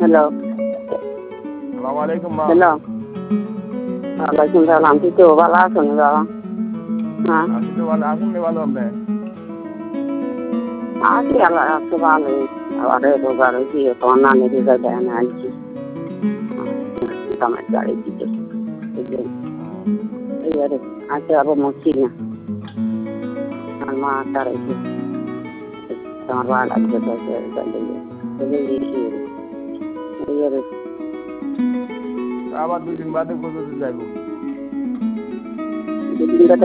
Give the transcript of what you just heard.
Hello, সালাম আলাইকুম মা। হ্যালো, ওয়ালাইকুম সালাম। তুই তো ভালো আছো না বাবা? হ্যাঁ, আছি তো ভালো, আসুন নি ভালো আপনি? আছি আল্লাহ রাখছে ভালোই। আবার রোজা রয়েছি, তোমার নানি রোজা দেয় না আনছি আমার গাড়ির দিকে। এইবারে আছে আবার মরছি না, আমার মা তারাইছে তোমার ভালো লাগবে এইবারে আবার 2 দিন বাদে কোথাও যাইব। দুদিন